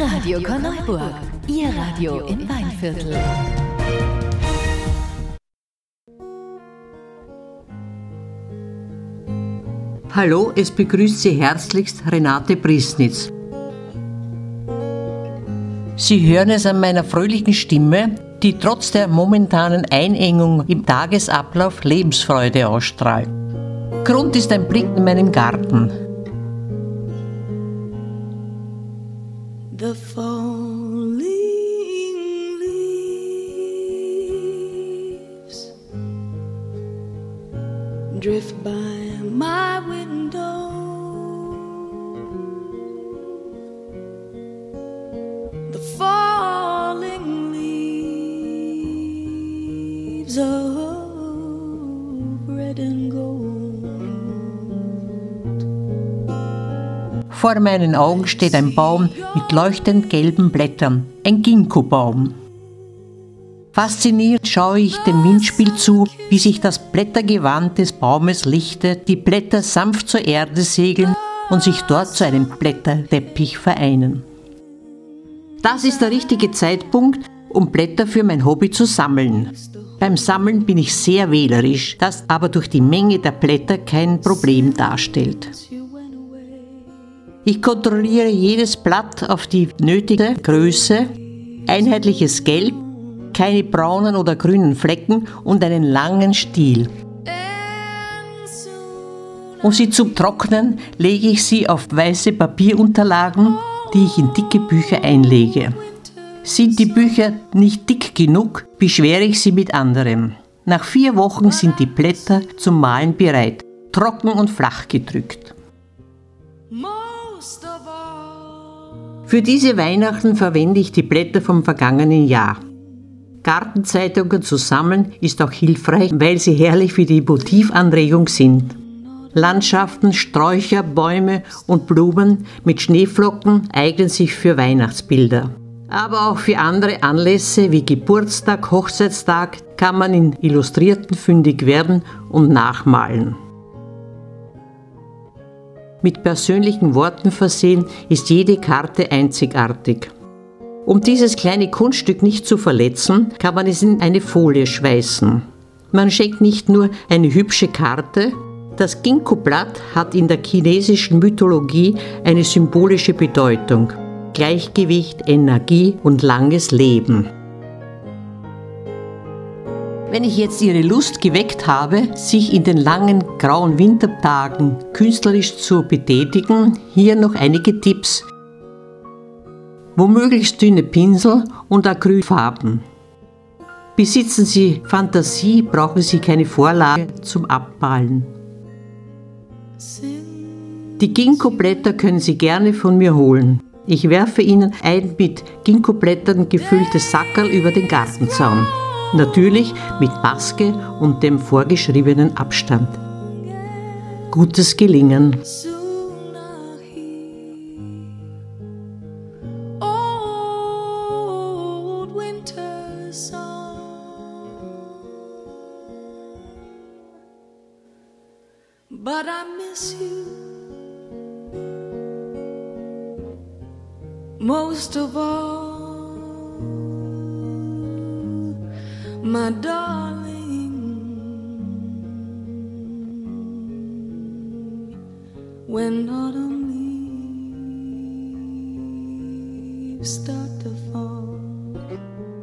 Radio Korneuburg, Ihr Radio im Weinviertel. Hallo, es begrüßt Sie herzlichst Renate Priesnitz. Sie hören es an meiner fröhlichen Stimme, die trotz der momentanen Einengung im Tagesablauf Lebensfreude ausstrahlt. Grund ist ein Blick in meinen Garten. The falling leaves drift by my window. The falling leaves of red and gold. Vor meinen Augen steht ein Baum mit leuchtend gelben Blättern, ein Ginkgo-Baum. Fasziniert schaue ich dem Windspiel zu, wie sich das Blättergewand des Baumes lichtet, die Blätter sanft zur Erde segeln und sich dort zu einem Blätterteppich vereinen. Das ist der richtige Zeitpunkt, um Blätter für mein Hobby zu sammeln. Beim Sammeln bin ich sehr wählerisch, das aber durch die Menge der Blätter kein Problem darstellt. Ich kontrolliere jedes Blatt auf die nötige Größe, einheitliches Gelb, keine braunen oder grünen Flecken und einen langen Stiel. Um sie zu trocknen, lege ich sie auf weiße Papierunterlagen, die ich in dicke Bücher einlege. Sind die Bücher nicht dick genug, beschwere ich sie mit anderem. Nach 4 Wochen sind die Blätter zum Malen bereit, trocken und flach gedrückt. Für diese Weihnachten verwende ich die Blätter vom vergangenen Jahr. Gartenzeitungen zu sammeln ist auch hilfreich, weil sie herrlich für die Motivanregung sind. Landschaften, Sträucher, Bäume und Blumen mit Schneeflocken eignen sich für Weihnachtsbilder. Aber auch für andere Anlässe wie Geburtstag, Hochzeitstag kann man in Illustrierten fündig werden und nachmalen. Mit persönlichen Worten versehen ist jede Karte einzigartig. Um dieses kleine Kunststück nicht zu verletzen, kann man es in eine Folie schweißen. Man schenkt nicht nur eine hübsche Karte, das Ginkgo-Blatt hat in der chinesischen Mythologie eine symbolische Bedeutung: Gleichgewicht, Energie und langes Leben. Wenn ich jetzt Ihre Lust geweckt habe, sich in den langen grauen Wintertagen künstlerisch zu betätigen, hier noch einige Tipps. Womöglich dünne Pinsel und Acrylfarben. Besitzen Sie Fantasie, brauchen Sie keine Vorlage zum Abmalen. Die Ginkgo-Blätter können Sie gerne von mir holen. Ich werfe Ihnen ein mit Ginkgo-Blättern gefülltes Sackerl über den Gartenzaun. Natürlich mit Maske und dem vorgeschriebenen Abstand. Gutes Gelingen! But I miss you most of all, my darling. When autumn leaves start to fall.